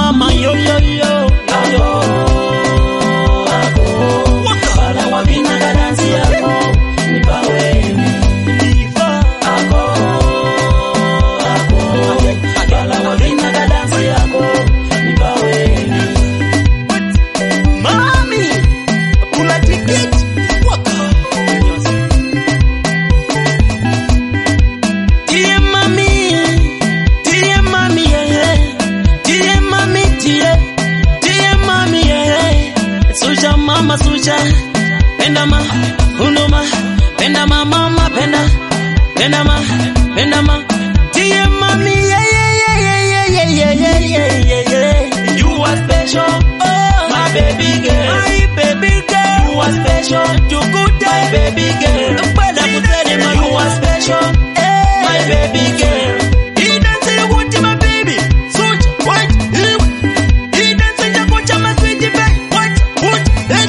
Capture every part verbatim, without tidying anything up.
mama yo yo yo. Ako, ako, bala wabina kadansi ako, nipaweni. Ako, ako, bala wabina kadansi ako, nipaweni. Mami, kula tikiti. Waka. Tie mami, tie mami yeah. Tie mami tie, tie mami yeah. Suja mama suja, penda ma, unuma, penda ma mama penda, penda ma, penda ma. Tie mami yeah yeah yeah yeah yeah yeah yeah yeah yeah yeah. You are special, Oh, my baby girl. my baby girl. You are special, You good my day, baby girl. Penda kusema You are special, eh. my baby girl. He dancing with my baby, such what? He dancing ya kucha my sweetie baby, what? What? It.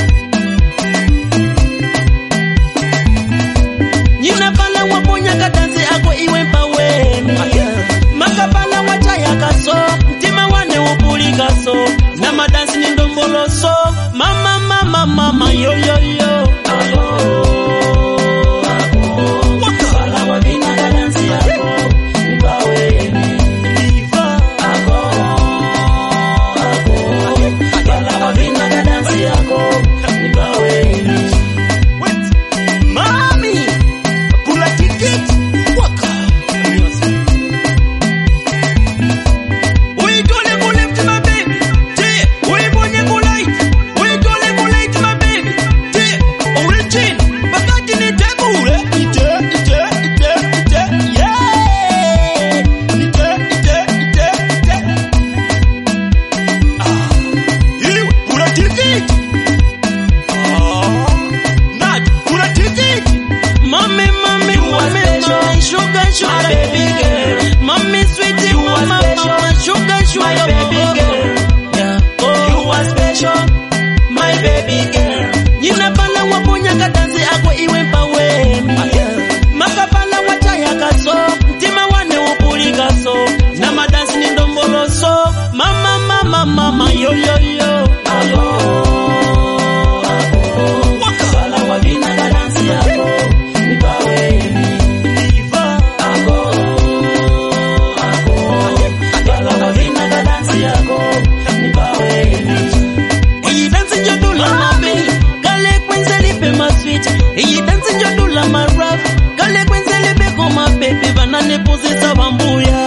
Nina pala waponya kadansi ako iwe mpaweni. Makapala wachaya kaso, mtima wane upuli kaso. Na madansi ni ndombolo so, mama mama mama yo yo yo. Ako, ako, bala wabina kadansi ako, nipaweni. Ako, ako, bala wabina kadansi ako, nipaweni. Mami, kula tikiti. Waka. Uitole kulift my baby. Tie, uibonye kulight. Uitole kulight my baby. Tie, origin. Bakati ni tekule. Ite, ite, ite, ite. Yeah. Ite, ite, ite, ite. Ah. Iwe, kula tikiti. Ah. Nat, kula tikiti. Mommy, mommy, You are mommy, special, mommy, sugar, my sugar, baby girl. mommy, sweetie, You are mama, special, mama, sugar, sugar, my baby girl. Yeah, You oh. are special, my baby girl. Nina pala waponya kadansi ako iwe mpaweni. Makapala wachaya kaso, mtima wane upuli kaso. Na madansi ni ndombolo so, mama, mama, mama, yo, yo, yo. Ako, ako, bala wabina kadansi ako, nipaweni. Ako, ako, bala wabina kadansi ako, nipaweni. Iyi dansi njodula mabe, kale kwenzeli pe ma sweet. Iyi dansi njodula ma rough, kale kwenzeli pe koma baby vanane pozisa bambuya.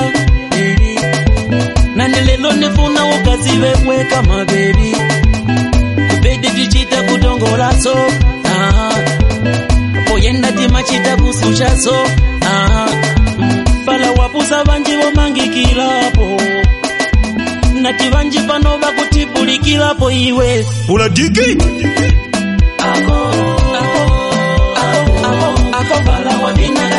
Nane lelo nifuna ukaziwe weka ma baby. Kubede tichita kutongola so, ah. Poyenda timachita kususha so, ah. Bala wapusa banji bomangikilapo. Nati banji pano bakutipulikilapo iwe. Pula diki. Ako, ako, ako, ako, bala wabina